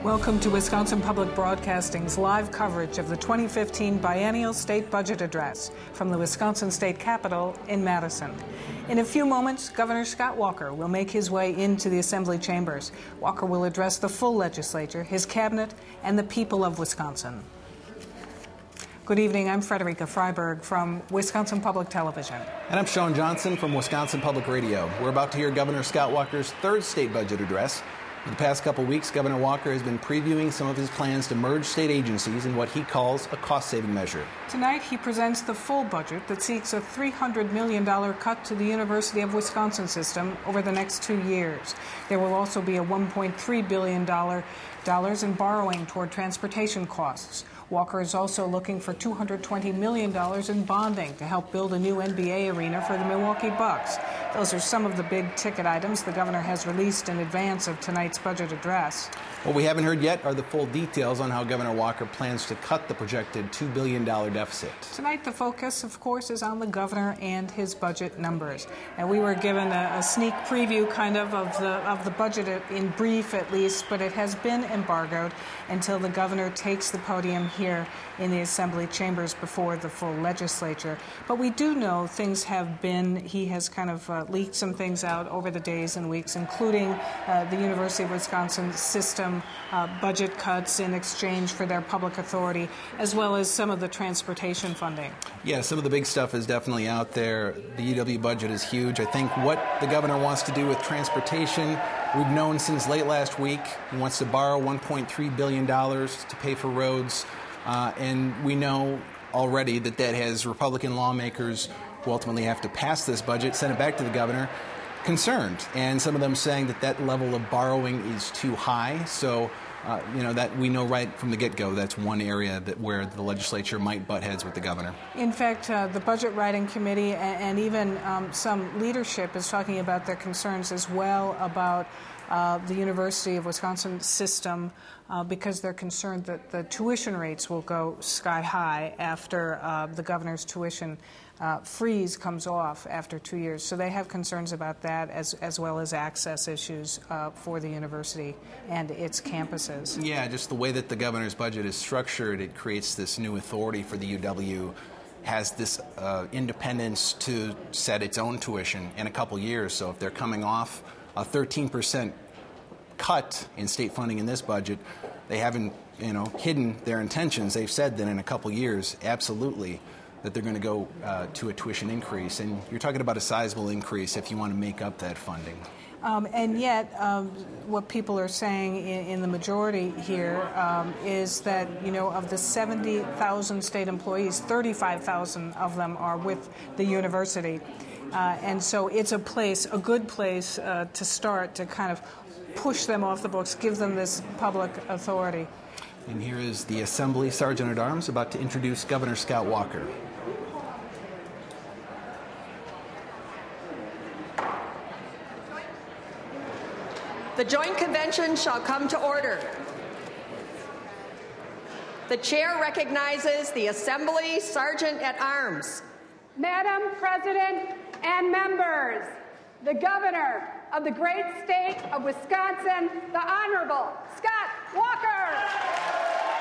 Welcome to Wisconsin Public Broadcasting's live coverage of the 2015 Biennial State Budget Address from the Wisconsin State Capitol in Madison. In a few moments, Governor Scott Walker will make his way into the Assembly chambers. Walker will address the full legislature, his cabinet, and the people of Wisconsin. Good evening. I'm Frederica Freiberg from Wisconsin Public Television. And I'm Sean Johnson from Wisconsin Public Radio. We're about to hear Governor Scott Walker's third state budget address. For the past couple weeks, Governor Walker has been previewing some of his plans to merge state agencies in what he calls a cost-saving measure. Tonight, he presents the full budget that seeks a $300 million cut to the University of Wisconsin system over the next 2 years. There will also be a $1.3 billion in borrowing toward transportation costs. Walker is also looking for $220 million in bonding to help build a new NBA arena for the Milwaukee Bucks. Those are some of the big ticket items the governor has released in advance of tonight's budget address. What we haven't heard yet are the full details on how Governor Walker plans to cut the projected $2 billion deficit. Tonight, the focus, of course, is on the governor and his budget numbers. And we were given a sneak preview, kind of the budget in brief, at least, but it has been embargoed until the governor takes the podium here in the Assembly chambers before the full legislature. But we do know things have been, he has kind of leaked some things out over the days and weeks, including the University of Wisconsin system budget cuts in exchange for their public authority, as well as some of the transportation funding. Yeah, some of the big stuff is definitely out there. The UW budget is huge. I think what the governor wants to do with transportation, we've known since late last week. He wants to borrow $1.3 billion to pay for roads. And we know already that has Republican lawmakers who ultimately have to pass this budget, send it back to the governor, concerned. And some of them saying that level of borrowing is too high. So, that we know right from the get-go that's one area where the legislature might butt heads with the governor. In fact, the Budget Writing Committee and even some leadership is talking about their concerns as well about the University of Wisconsin system because they're concerned that the tuition rates will go sky high after the governor's tuition freeze comes off after 2 years. So they have concerns about that as well as access issues for the university and its campuses. Yeah, just the way that the governor's budget is structured, it creates this new authority for the UW, has this independence to set its own tuition in a couple years. So if they're coming off a 13% cut in state funding in this budget, they haven't, hidden their intentions. They've said that in a couple years, absolutely, that they're going to go to a tuition increase. And you're talking about a sizable increase if you want to make up that funding. And yet, what people are saying in the majority here is that, of the 70,000 state employees, 35,000 of them are with the university. And so it's a good place to start to kind of push them off the books, give them this public authority. And here is the Assembly Sergeant at Arms about to introduce Governor Scott Walker. The joint convention shall come to order. The chair recognizes the Assembly Sergeant at Arms. Madam President and members, the Governor of the great state of Wisconsin, the Honorable Scott Walker.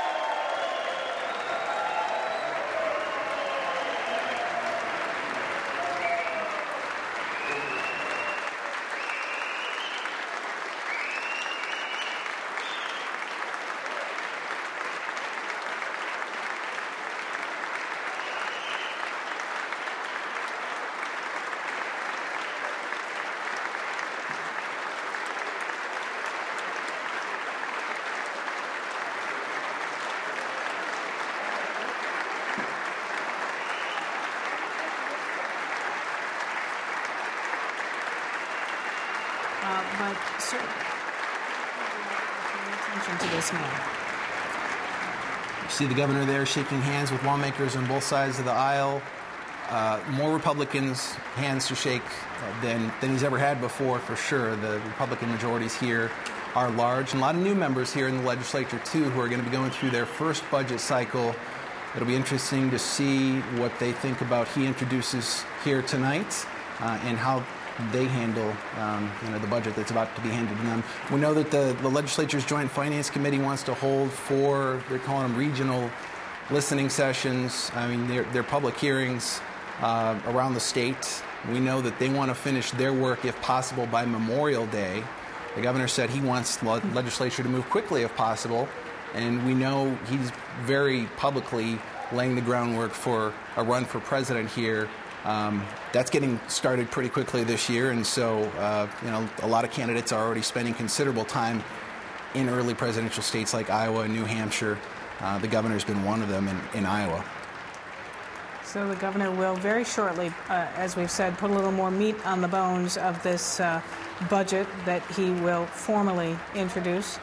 But certainly pay attention to this man. You see the governor there shaking hands with lawmakers on both sides of the aisle. More Republicans' hands to shake than he's ever had before, for sure. The Republican majorities here are large, and a lot of new members here in the legislature, too, who are going to be going through their first budget cycle. It'll be interesting to see what they think about he introduces here tonight and how they handle the budget that's about to be handed to them. We know that the legislature's Joint Finance Committee wants to hold 4, they're calling them regional listening sessions. I mean, they're public hearings around the state. We know that they want to finish their work, if possible, by Memorial Day. The governor said he wants the legislature to move quickly if possible, and we know he's very publicly laying the groundwork for a run for president here. That's getting started pretty quickly this year, and so a lot of candidates are already spending considerable time in early presidential states like Iowa and New Hampshire. The governor's been one of them in Iowa. So the governor will very shortly, as we've said, put a little more meat on the bones of this budget that he will formally introduce.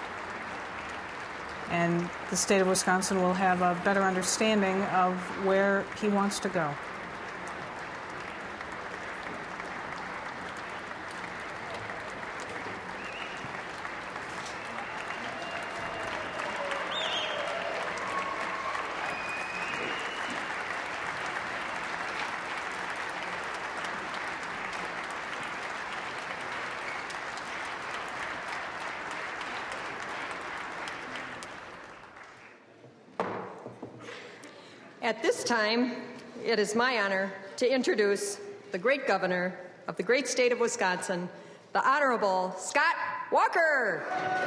And the state of Wisconsin will have a better understanding of where he wants to go. At this time, it is my honor to introduce the great governor of the great state of Wisconsin, the Honorable Scott Walker.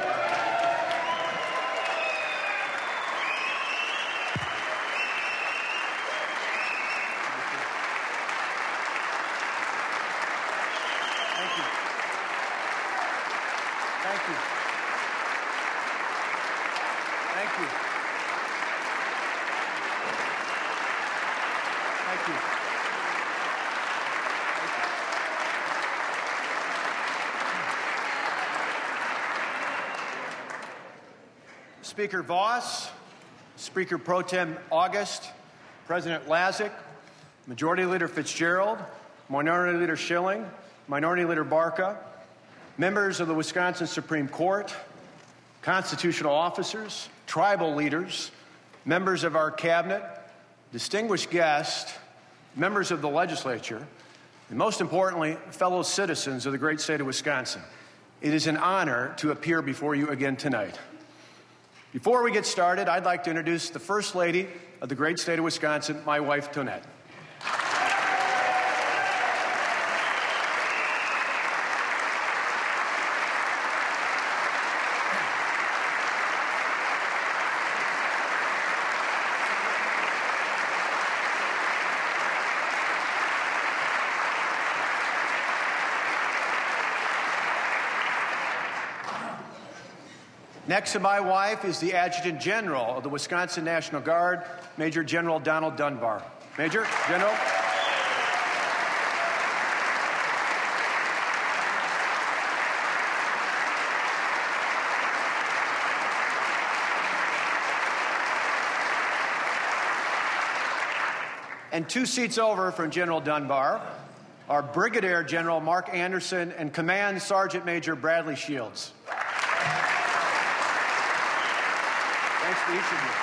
Thank you. Thank you. Thank you. Thank you. Speaker Voss, Speaker Pro Tem August, President Lazick, Majority Leader Fitzgerald, Minority Leader Schilling, Minority Leader Barca, members of the Wisconsin Supreme Court, constitutional officers, tribal leaders, members of our cabinet, distinguished guests, members of the legislature, and most importantly, fellow citizens of the great state of Wisconsin. It is an honor to appear before you again tonight. Before we get started, I'd like to introduce the First Lady of the great state of Wisconsin, my wife, Tonette. Next to my wife is the Adjutant General of the Wisconsin National Guard, Major General Donald Dunbar. Major General. And 2 seats over from General Dunbar are Brigadier General Mark Anderson and Command Sergeant Major Bradley Shields. Thanks to each of you.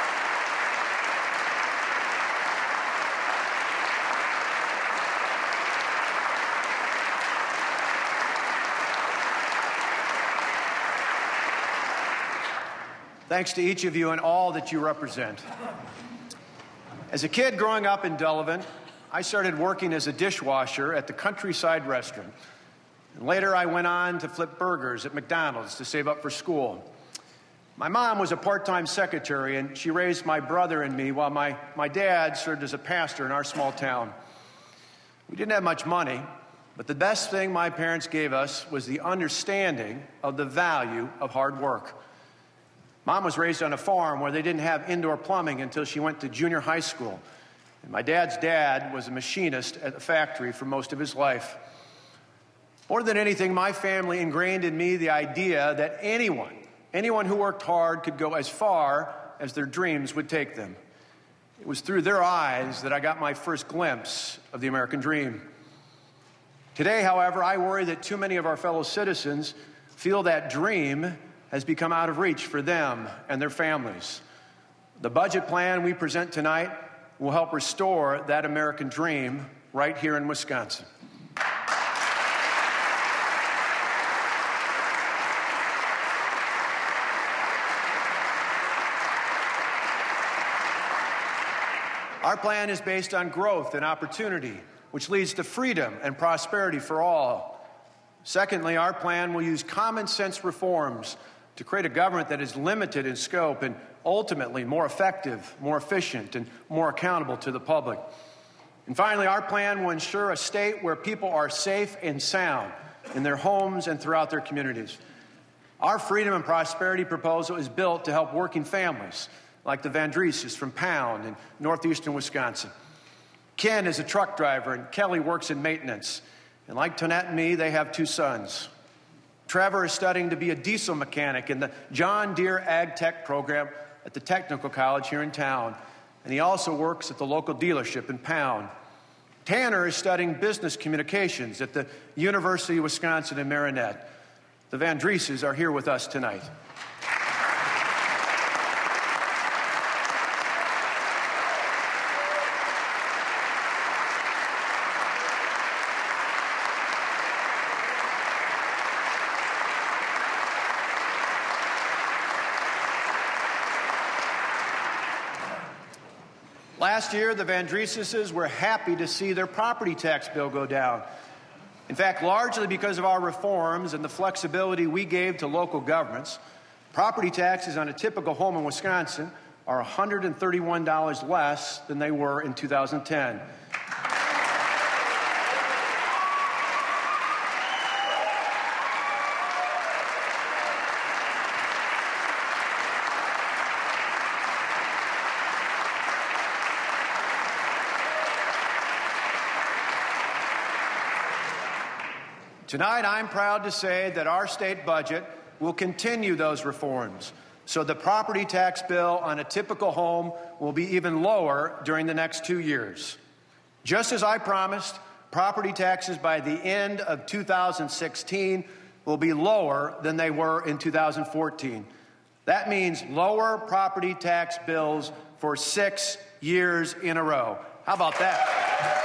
Thanks to each of you and all that you represent. As a kid growing up in Delavan, I started working as a dishwasher at the Countryside Restaurant. And later I went on to flip burgers at McDonald's to save up for school. My mom was a part-time secretary, and she raised my brother and me while my dad served as a pastor in our small town. We didn't have much money, but the best thing my parents gave us was the understanding of the value of hard work. Mom was raised on a farm where they didn't have indoor plumbing until she went to junior high school. And my dad's dad was a machinist at the factory for most of his life. More than anything, my family ingrained in me the idea that anyone who worked hard could go as far as their dreams would take them. It was through their eyes that I got my first glimpse of the American dream. Today, however, I worry that too many of our fellow citizens feel that dream has become out of reach for them and their families. The budget plan we present tonight will help restore that American dream right here in Wisconsin. Our plan is based on growth and opportunity, which leads to freedom and prosperity for all. Secondly, our plan will use common sense reforms to create a government that is limited in scope and ultimately more effective, more efficient, and more accountable to the public. And finally, our plan will ensure a state where people are safe and sound in their homes and throughout their communities. Our freedom and prosperity proposal is built to help working families like the Vandreeses from Pound in northeastern Wisconsin. Ken is a truck driver and Kelly works in maintenance. And like Tonette and me, they have 2 sons. Trevor is studying to be a diesel mechanic in the John Deere Ag Tech program at the Technical College here in town. And he also works at the local dealership in Pound. Tanner is studying business communications at the University of Wisconsin in Marinette. The Vandreeses are here with us tonight. Last year, the Vandreeses were happy to see their property tax bill go down. In fact, largely because of our reforms and the flexibility we gave to local governments, property taxes on a typical home in Wisconsin are $131 less than they were in 2010. Tonight, I'm proud to say that our state budget will continue those reforms, so the property tax bill on a typical home will be even lower during the next 2 years. Just as I promised, property taxes by the end of 2016 will be lower than they were in 2014. That means lower property tax bills for 6 years in a row. How about that?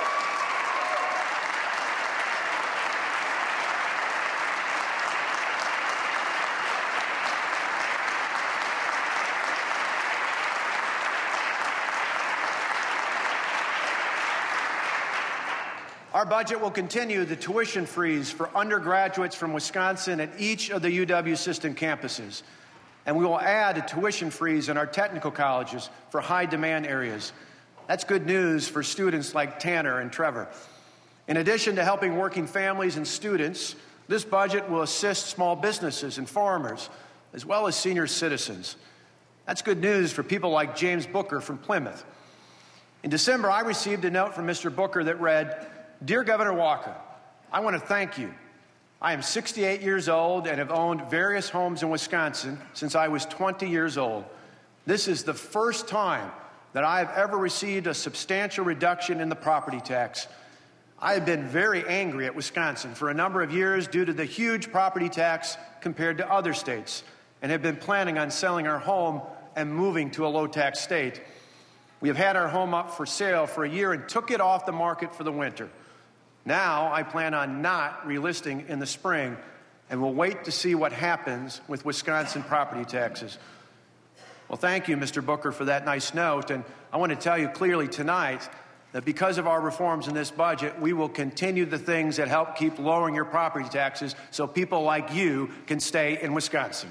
Our budget will continue the tuition freeze for undergraduates from Wisconsin at each of the UW System campuses. And we will add a tuition freeze in our technical colleges for high-demand areas. That's good news for students like Tanner and Trevor. In addition to helping working families and students, this budget will assist small businesses and farmers, as well as senior citizens. That's good news for people like James Booker from Plymouth. In December, I received a note from Mr. Booker that read, "Dear Governor Walker, I want to thank you. I am 68 years old and have owned various homes in Wisconsin since I was 20 years old. This is the first time that I have ever received a substantial reduction in the property tax. I have been very angry at Wisconsin for a number of years due to the huge property tax compared to other states, and have been planning on selling our home and moving to a low-tax state. We have had our home up for sale for a year and took it off the market for the winter. Now I plan on not relisting in the spring, and we'll wait to see what happens with Wisconsin property taxes." Well, thank you, Mr. Booker, for that nice note. And I want to tell you clearly tonight that because of our reforms in this budget, we will continue the things that help keep lowering your property taxes so people like you can stay in Wisconsin.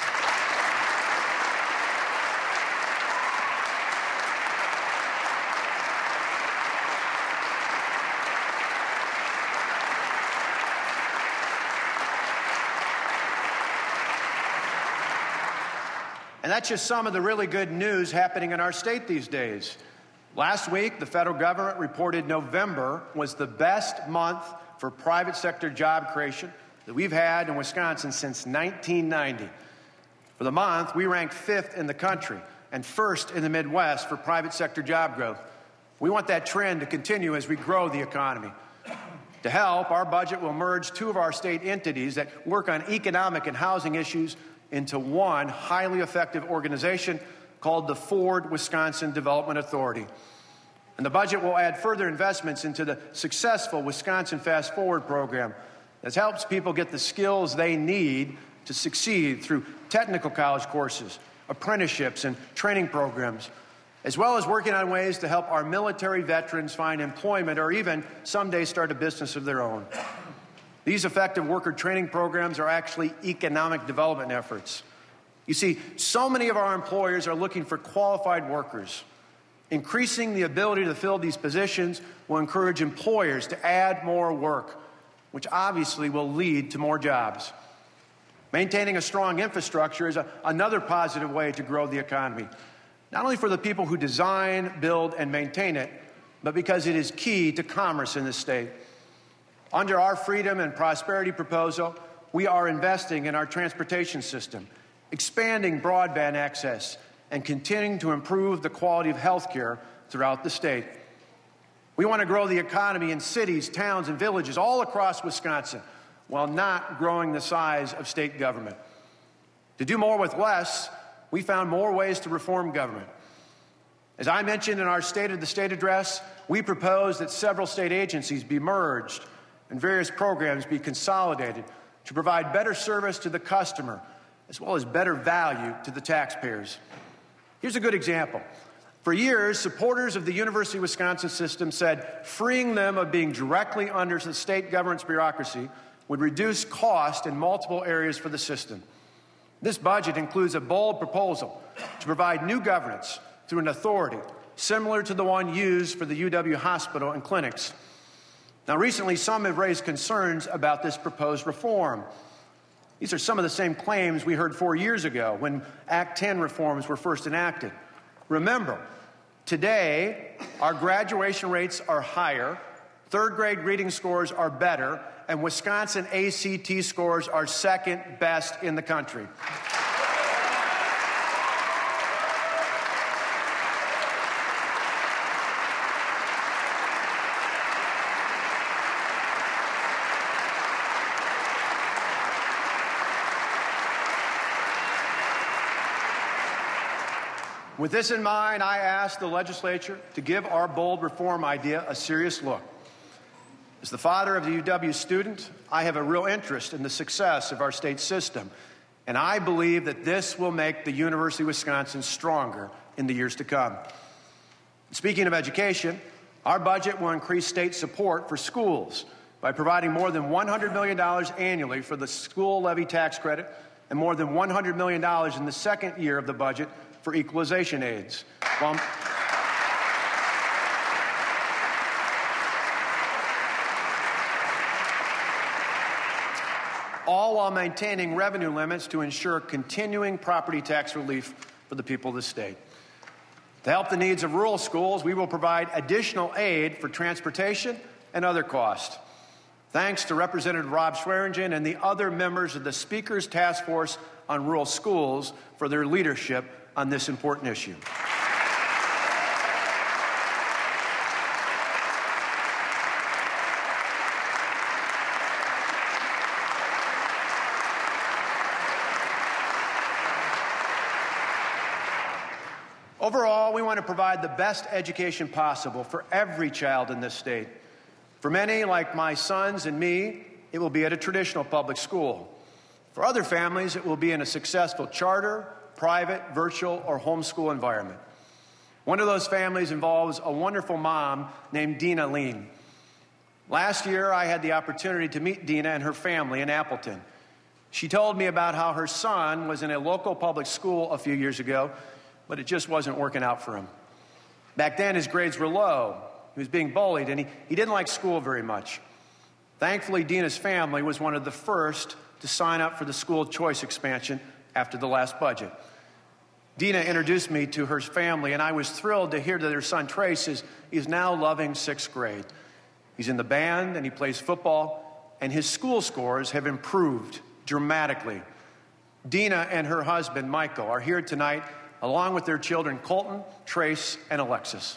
And that's just some of the really good news happening in our state these days. Last week, the federal government reported November was the best month for private sector job creation that we've had in Wisconsin since 1990. For the month, we ranked 5th in the country and 1st in the Midwest for private sector job growth. We want that trend to continue as we grow the economy. To help, our budget will merge 2 of our state entities that work on economic and housing issues into one highly effective organization called the Ford Wisconsin Development Authority. And the budget will add further investments into the successful Wisconsin Fast Forward program that helps people get the skills they need to succeed through technical college courses, apprenticeships, and training programs. as well as working on ways to help our military veterans find employment or even someday start a business of their own. These effective worker training programs are actually economic development efforts. You see, so many of our employers are looking for qualified workers. Increasing the ability to fill these positions will encourage employers to add more work, which obviously will lead to more jobs. Maintaining a strong infrastructure is another positive way to grow the economy, not only for the people who design, build, and maintain it, but because it is key to commerce in this state. Under our Freedom and Prosperity proposal, we are investing in our transportation system, expanding broadband access, and continuing to improve the quality of health care throughout the state. We want to grow the economy in cities, towns, and villages all across Wisconsin while not growing the size of state government. To do more with less, we found more ways to reform government. As I mentioned in our State of the State address, we propose that several state agencies be merged and various programs be consolidated to provide better service to the customer as well as better value to the taxpayers. Here's a good example. For years, supporters of the University of Wisconsin system said freeing them of being directly under the state government's bureaucracy would reduce cost in multiple areas for the system. This budget includes a bold proposal to provide new governance through an authority similar to the one used for the UW Hospital and clinics. Now, recently, some have raised concerns about this proposed reform. These are some of the same claims we heard 4 years ago when Act 10 reforms were first enacted. Remember, today, our graduation rates are higher, third-grade reading scores are better, and Wisconsin ACT scores are second best in the country. With this in mind, I asked the legislature to give our bold reform idea a serious look. As the father of the UW student, I have a real interest in the success of our state system, and I believe that this will make the University of Wisconsin stronger in the years to come. Speaking of education, our budget will increase state support for schools by providing more than $100 million annually for the school levy tax credit and more than $100 million in the second year of the budget for equalization aids. All while maintaining revenue limits to ensure continuing property tax relief for the people of the state. To help the needs of rural schools, we will provide additional aid for transportation and other costs. Thanks to Representative Rob Swearingen and the other members of the Speaker's Task Force on Rural Schools for their leadership on this important issue. Overall, we want to provide the best education possible for every child in this state. For many, like my sons and me, it will be at a traditional public school. For other families, it will be in a successful charter, private, virtual, or homeschool environment. One of those families involves a wonderful mom named Dina Lean. Last year, I had the opportunity to meet Dina and her family in Appleton. She told me about how her son was in a local public school a few years ago, but it just wasn't working out for him. Back then, his grades were low. He was being bullied, and he didn't like school very much. Thankfully, Dina's family was one of the first to sign up for the school choice expansion after the last budget. Dina introduced me to her family, and I was thrilled to hear that her son Trace is now loving 6th grade. He's in the band, and he plays football, and his school scores have improved dramatically. Dina and her husband, Michael, are here tonight, along with their children, Colton, Trace, and Alexis.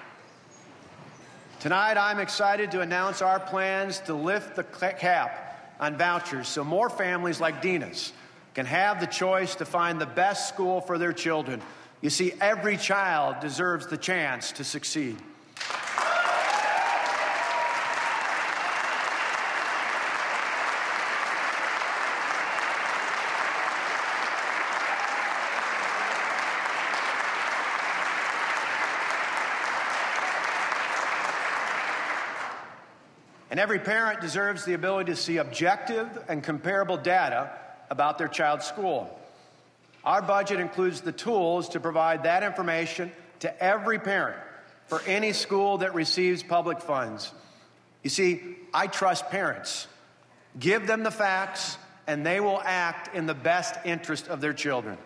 Tonight, I'm excited to announce our plans to lift the cap on vouchers so more families like Dina's can have the choice to find the best school for their children. You see, every child deserves the chance to succeed. And every parent deserves the ability to see objective and comparable data about their child's school. Our budget includes the tools to provide that information to every parent for any school that receives public funds. You see, I trust parents. Give them the facts, and they will act in the best interest of their children.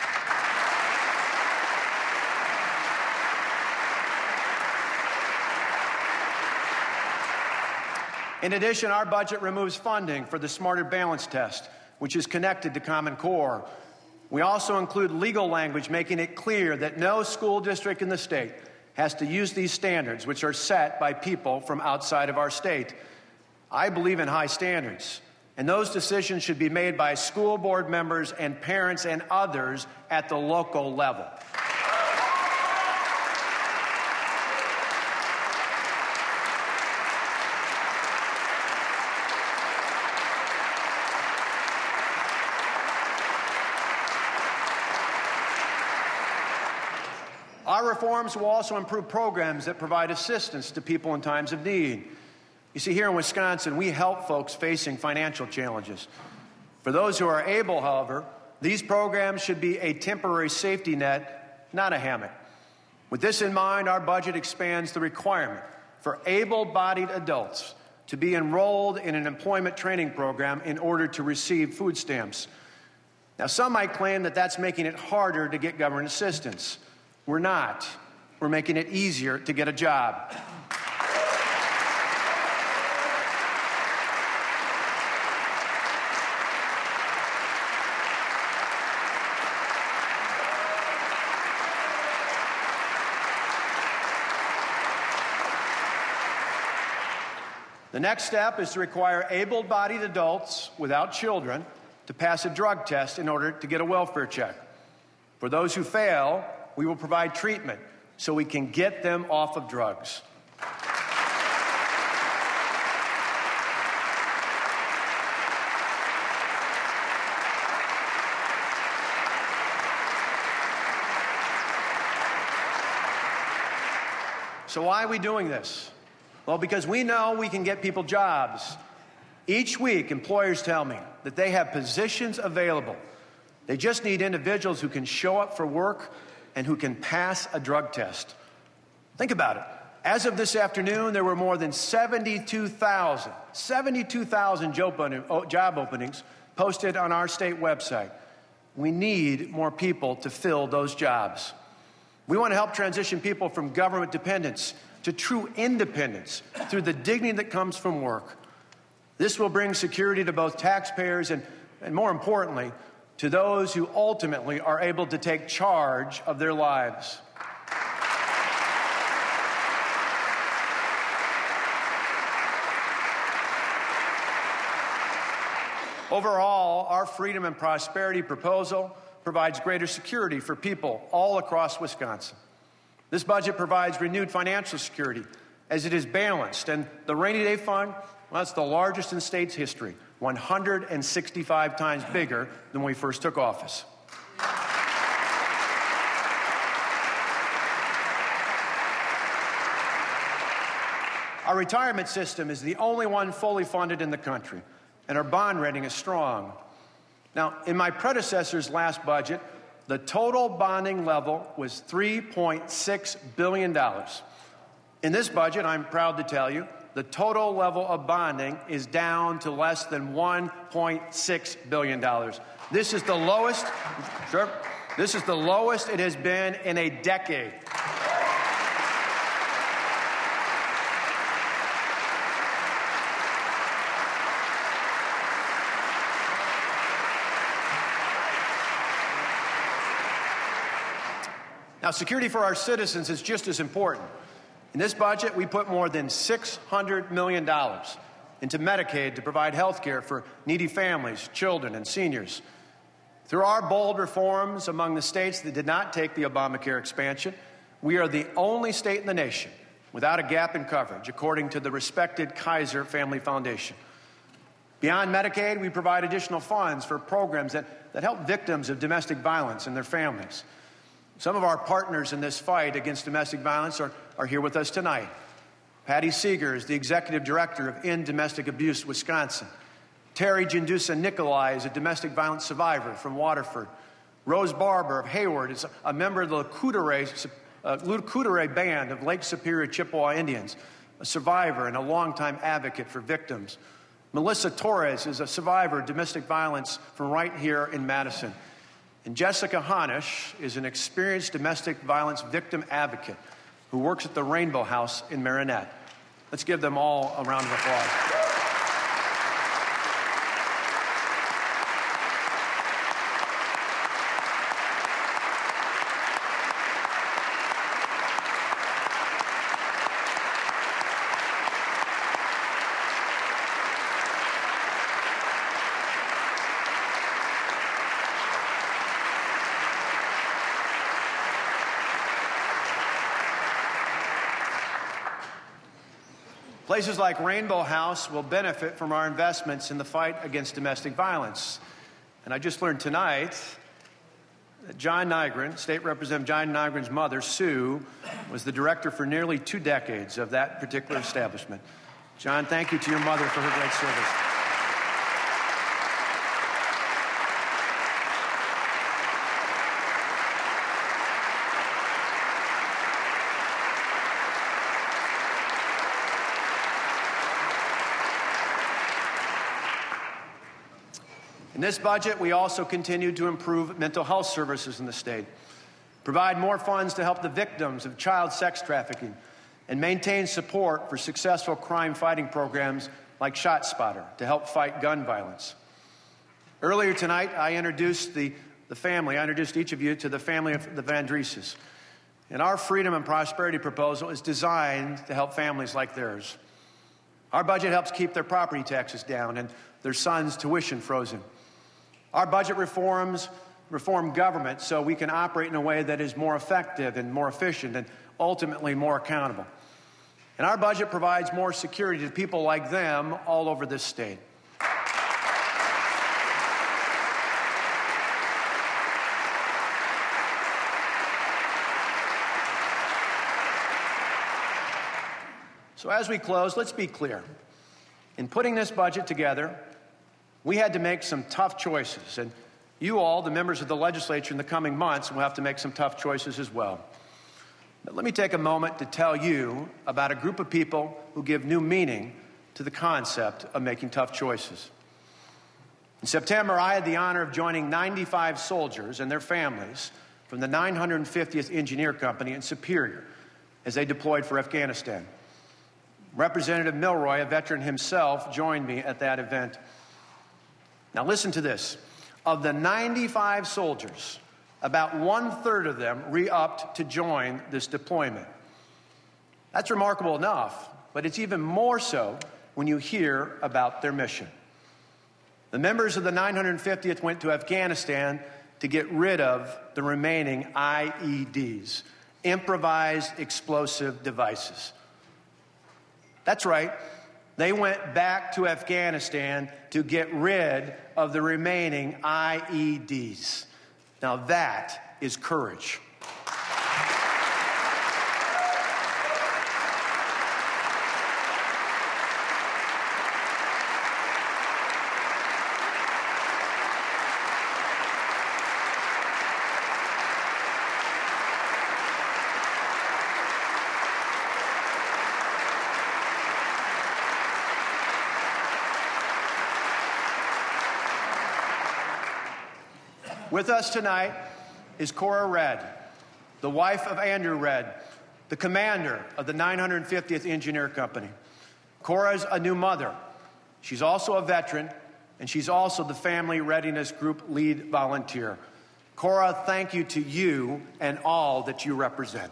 In addition, our budget removes funding for the Smarter Balance Test, which is connected to Common Core. We also include legal language making it clear that no school district in the state has to use these standards, which are set by people from outside of our state. I believe in high standards, and those decisions should be made by school board members and parents and others at the local level. Our reforms will also improve programs that provide assistance to people in times of need. You see, here in Wisconsin, we help folks facing financial challenges. For those who are able, however, these programs should be a temporary safety net, not a hammock. With this in mind, our budget expands the requirement for able-bodied adults to be enrolled in an employment training program in order to receive food stamps. Now, some might claim that that's making it harder to get government assistance. We're not. We're making it easier to get a job. The next step is to require able-bodied adults without children to pass a drug test in order to get a welfare check. For those who fail, we will provide treatment so we can get them off of drugs. So why are we doing this? Well, because we know we can get people jobs. Each week, employers tell me that they have positions available. They just need individuals who can show up for work and who can pass a drug test. Think about it. As of this afternoon, there were more than 72,000 job openings posted on our state website. We need more people to fill those jobs. We want to help transition people from government dependence to true independence through the dignity that comes from work. This will bring security to both taxpayers and more importantly, to those who ultimately are able to take charge of their lives. Overall, our Freedom and Prosperity proposal provides greater security for people all across Wisconsin. This budget provides renewed financial security as it is balanced, and the Rainy Day Fund, well, that's the largest in state's history, 165 times bigger than when we first took office. Our retirement system is the only one fully funded in the country, and our bond rating is strong. Now, in my predecessor's last budget, the total bonding level was $3.6 billion. In this budget, I'm proud to tell you, the total level of bonding is down to less than $1.6 billion. This is the lowest it has been in a decade. Now, security for our citizens is just as important. In this budget, we put more than $600 million into Medicaid to provide health care for needy families, children, and seniors. Through our bold reforms among the states that did not take the Obamacare expansion, we are the only state in the nation without a gap in coverage, according to the respected Kaiser Family Foundation. Beyond Medicaid, we provide additional funds for programs that help victims of domestic violence and their families. Some of our partners in this fight against domestic violence are here with us tonight. Patty Seeger is the executive director of End Domestic Abuse Wisconsin. Terry Jindusa Nikolai is a domestic violence survivor from Waterford. Rose Barber of Hayward is a member of the Lucoutere Band of Lake Superior Chippewa Indians, a survivor and a longtime advocate for victims. Melissa Torres is a survivor of domestic violence from right here in Madison. And Jessica Hanisch is an experienced domestic violence victim advocate who works at the Rainbow House in Marinette. Let's give them all a round of applause. Places like Rainbow House will benefit from our investments in the fight against domestic violence. And I just learned tonight that John Nygren, State Representative John Nygren's mother, Sue, was the director for nearly 2 decades of that particular establishment. John, thank you to your mother for her great service. In this budget, we also continue to improve mental health services in the state, provide more funds to help the victims of child sex trafficking, and maintain support for successful crime-fighting programs like ShotSpotter to help fight gun violence. Earlier tonight, I introduced I introduced each of you to the family of the Vandreeses. And our Freedom and Prosperity proposal is designed to help families like theirs. Our budget helps keep their property taxes down and their sons' tuition frozen. Our budget reform government so we can operate in a way that is more effective and more efficient and ultimately more accountable. And our budget provides more security to people like them all over this state. So as we close, let's be clear. In putting this budget together, we had to make some tough choices, and you all, the members of the legislature in the coming months, will have to make some tough choices as well. But let me take a moment to tell you about a group of people who give new meaning to the concept of making tough choices. In September, I had the honor of joining 95 soldiers and their families from the 950th Engineer Company in Superior as they deployed for Afghanistan. Representative Milroy, a veteran himself, joined me at that event. Now listen to this. Of the 95 soldiers, about 1/3 of them re-upped to join this deployment. That's remarkable enough, but it's even more so when you hear about their mission. The members of the 950th went to Afghanistan to get rid of the remaining IEDs, improvised explosive devices. That's right. They went back to Afghanistan to get rid of the remaining IEDs. Now that is courage. With us tonight is Cora Redd, the wife of Andrew Redd, the commander of the 950th Engineer Company. Cora's a new mother. She's also a veteran, and she's also the Family Readiness Group lead volunteer. Cora, thank you to you and all that you represent.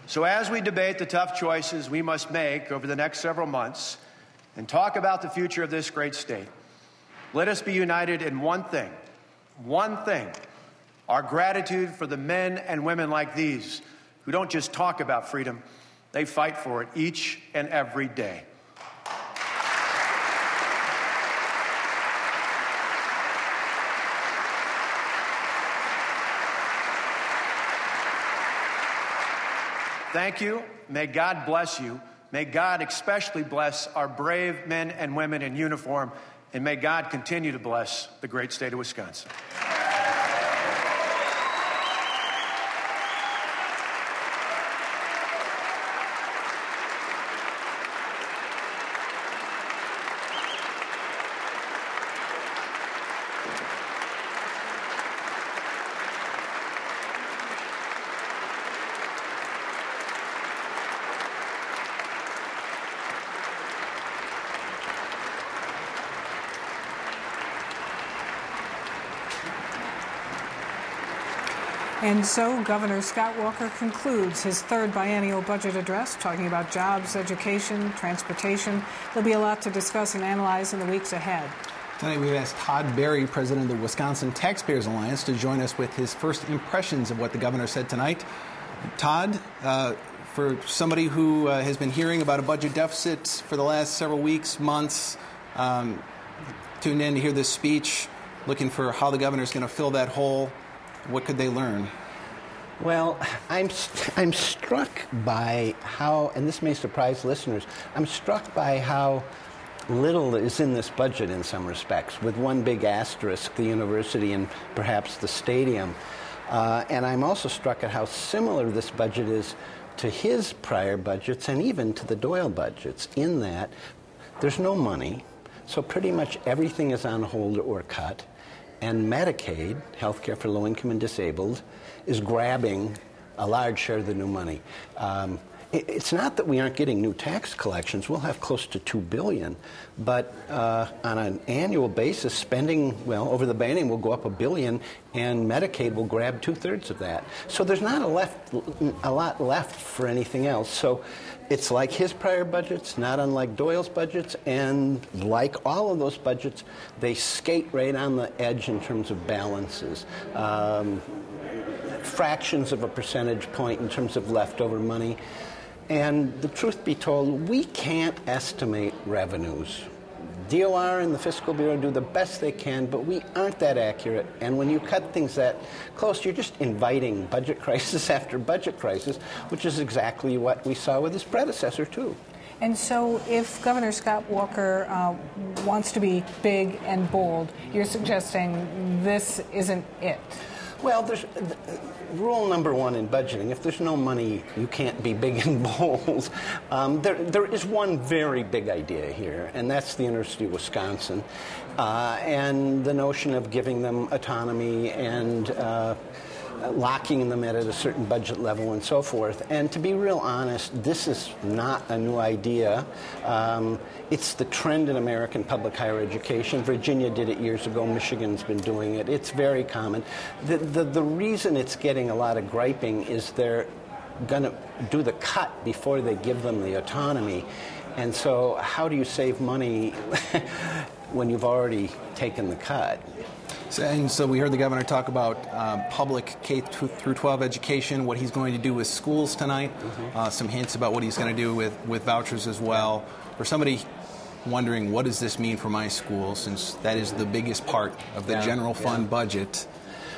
So as we debate the tough choices we must make over the next several months and talk about the future of this great state, let us be united in one thing, our gratitude for the men and women like these who don't just talk about freedom, they fight for it each and every day. Thank you. May God bless you. May God especially bless our brave men and women in uniform, and may God continue to bless the great state of Wisconsin. And so Governor Scott Walker concludes his third biennial budget address, talking about jobs, education, transportation. There'll be a lot to discuss and analyze in the weeks ahead. Tonight we've asked Todd Berry, president of the Wisconsin Taxpayers Alliance, to join us with his first impressions of what the governor said tonight. Todd, for somebody who has been hearing about a budget deficit for the last several weeks, months, tuned in to hear this speech, looking for how the governor's going to fill that hole, what could they learn? Well, I'm struck by how, and this may surprise listeners, I'm struck by how little is in this budget in some respects, with one big asterisk, the university and perhaps the stadium. And I'm also struck at how similar this budget is to his prior budgets and even to the Doyle budgets, in that there's no money, so pretty much everything is on hold or cut. And Medicaid, health care for low-income and disabled, is grabbing a large share of the new money. It's not that we aren't getting new tax collections. We'll have close to $2 billion. But on an annual basis, spending, well, over the biennium will go up $1 billion, and Medicaid will grab 2/3 of that. So there's not a lot left for anything else. So it's like his prior budgets, not unlike Doyle's budgets, and like all of those budgets, they skate right on the edge in terms of balances. Fractions of a percentage point in terms of leftover money. And the truth be told, we can't estimate revenues. DOR and the Fiscal Bureau do the best they can, but we aren't that accurate. And when you cut things that close, you're just inviting budget crisis after budget crisis, which is exactly what we saw with his predecessor, too. And so if Governor Scott Walker wants to be big and bold, you're suggesting this isn't it? Well, there's rule number one in budgeting: if there's no money, you can't be big and bold. There is one very big idea here, and that's the University of Wisconsin, and the notion of giving them autonomy and locking them at a certain budget level and so forth. And to be real honest, this is not a new idea. It's the trend in American public higher education. Virginia did it years ago. Michigan's been doing it. It's very common. The reason it's getting a lot of griping is they're going to do the cut before they give them the autonomy. And so how do you save money when you've already taken the cut? And so we heard the governor talk about public K through 12 education, what he's going to do with schools tonight, some hints about what he's going to do with vouchers as well. For somebody wondering, what does this mean for my school, since that is the biggest part of the general fund budget?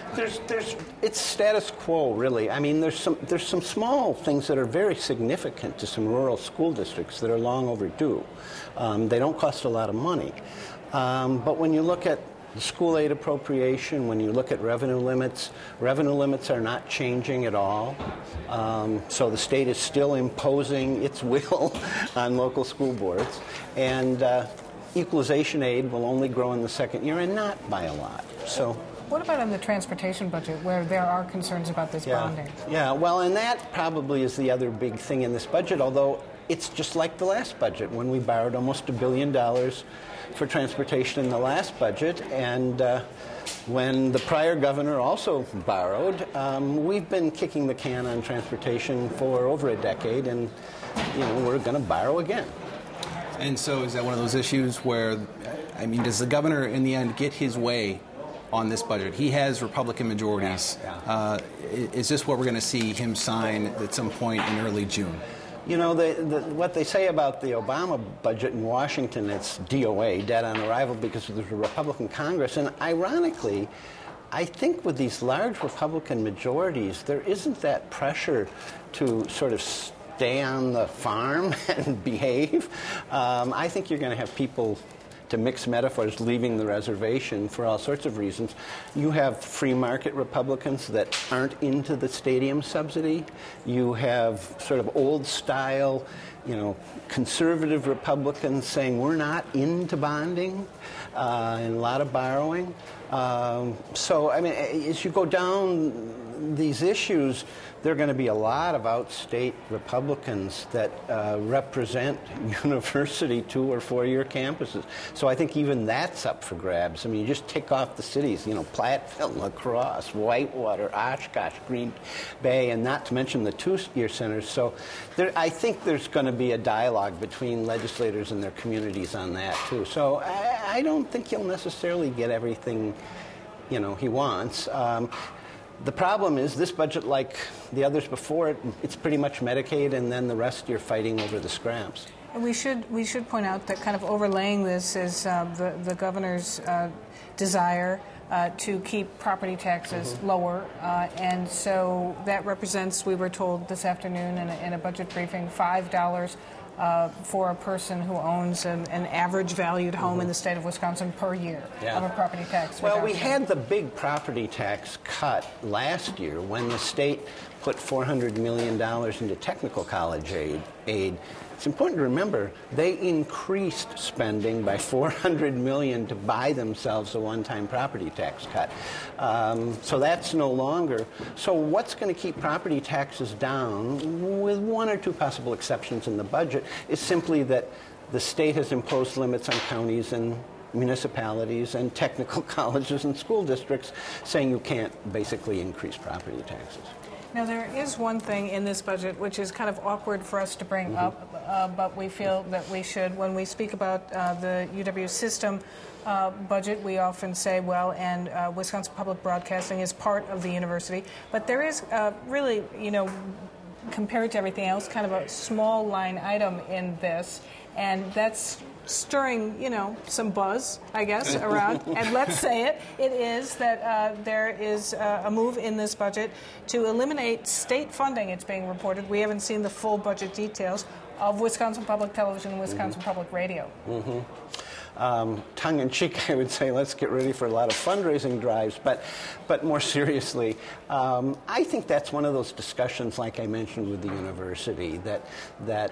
It's status quo, really. I mean, there's some small things that are very significant to some rural school districts that are long overdue. They don't cost a lot of money. But when you look at the school aid appropriation, when you look at revenue limits are not changing at all. So the state is still imposing its will on local school boards. And equalization aid will only grow in the second year, and not by a lot. So. What about in the transportation budget, where there are concerns about this bonding? Yeah, well, and that probably is the other big thing in this budget, although it's just like the last budget when we borrowed almost $1 billion for transportation in the last budget, and when the prior governor also borrowed. We've been kicking the can on transportation for over a decade, and we're going to borrow again. And so is that one of those issues where, does the governor in the end get his way on this budget? He has Republican majorities. Yeah. Is this what we're going to see him sign at some point in early June? What they say about the Obama budget in Washington, it's DOA, dead on arrival, because there's a Republican Congress. And ironically, I think with these large Republican majorities, there isn't that pressure to sort of stay on the farm and behave. I think you're going to have people, to mix metaphors, leaving the reservation for all sorts of reasons. You have free market Republicans that aren't into the stadium subsidy. You have sort of old style, conservative Republicans saying we're not into bonding and a lot of borrowing. As you go down these issues, there are going to be a lot of outstate Republicans that represent university 2- or 4-year campuses. So I think even that's up for grabs. You just tick off the cities, Platteville, La Crosse, Whitewater, Oshkosh, Green Bay, and not to mention the 2-year centers. So I think there's going to be a dialogue between legislators and their communities on that, too. So I don't think he'll necessarily get everything, he wants. The problem is this budget, like the others before it, it's pretty much Medicaid, and then the rest you're fighting over the scraps. And we should point out that kind of overlaying this is the governor's desire to keep property taxes lower, and so that represents, we were told this afternoon in a budget briefing, $5 for a person who owns an average valued home in the state of Wisconsin per year of a property tax reduction. Well, we had the big property tax cut last year when the state put $400 million into technical college aid. It's important to remember they increased spending by $400 million to buy themselves a one-time property tax cut. So that's no longer. So what's going to keep property taxes down, with 1 or 2 possible exceptions in the budget, is simply that the state has imposed limits on counties and municipalities and technical colleges and school districts, saying you can't basically increase property taxes. Now, there is one thing in this budget which is kind of awkward for us to bring up, but we feel that we should. When we speak about the UW system budget, we often say, Wisconsin Public Broadcasting is part of the university. But there is really, compared to everything else, kind of a small line item in this, and that's stirring, some buzz, I guess, around. And let's say it. It is that there is a move in this budget to eliminate state funding, it's being reported. We haven't seen the full budget details of Wisconsin Public Television and Wisconsin Public Radio. Tongue-in-cheek, I would say, let's get ready for a lot of fundraising drives. But more seriously, I think that's one of those discussions, like I mentioned with the university, that the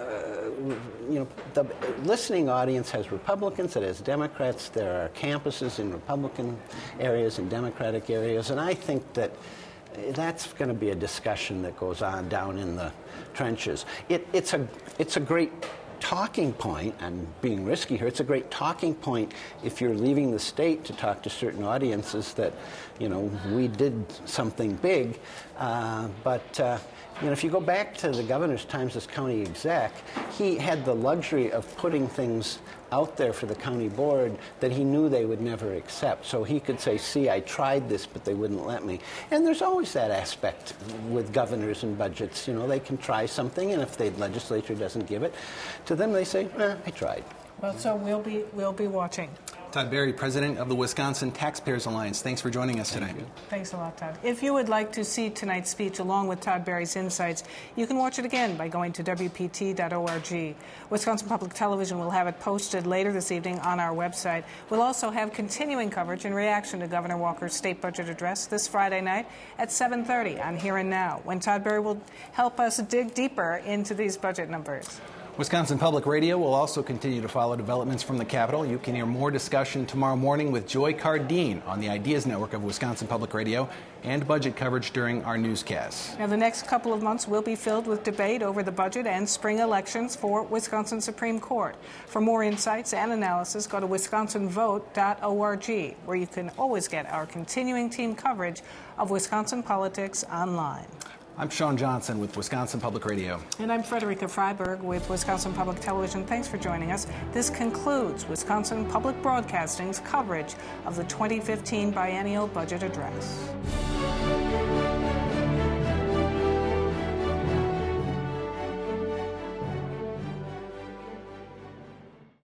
listening audience has Republicans, it has Democrats. There are campuses in Republican areas and Democratic areas, and I think that's going to be a discussion that goes on down in the trenches. It's a great talking point. I'm being risky here. It's a great talking point if you're leaving the state to talk to certain audiences that, we did something big. But if you go back to the governor's times as county exec, he had the luxury of putting things out there for the county board that he knew they would never accept. So he could say, see, I tried this, but they wouldn't let me. And there's always that aspect with governors and budgets. They can try something, and if the legislature doesn't give it to them, they say, I tried. Well, so we'll be watching. Todd Berry, president of the Wisconsin Taxpayers Alliance. Thanks for joining us tonight. Thanks a lot, Todd. If you would like to see tonight's speech along with Todd Berry's insights, you can watch it again by going to WPT.org. Wisconsin Public Television will have it posted later this evening on our website. We'll also have continuing coverage in reaction to Governor Walker's state budget address this Friday night at 7:30 on Here and Now, when Todd Berry will help us dig deeper into these budget numbers. Wisconsin Public Radio will also continue to follow developments from the Capitol. You can hear more discussion tomorrow morning with Joy Cardine on the Ideas Network of Wisconsin Public Radio and budget coverage during our newscasts. Now, the next couple of months will be filled with debate over the budget and spring elections for Wisconsin Supreme Court. For more insights and analysis, go to wisconsinvote.org, where you can always get our continuing team coverage of Wisconsin politics online. I'm Sean Johnson with Wisconsin Public Radio. And I'm Frederica Freiberg with Wisconsin Public Television. Thanks for joining us. This concludes Wisconsin Public Broadcasting's coverage of the 2015 Biennial Budget Address.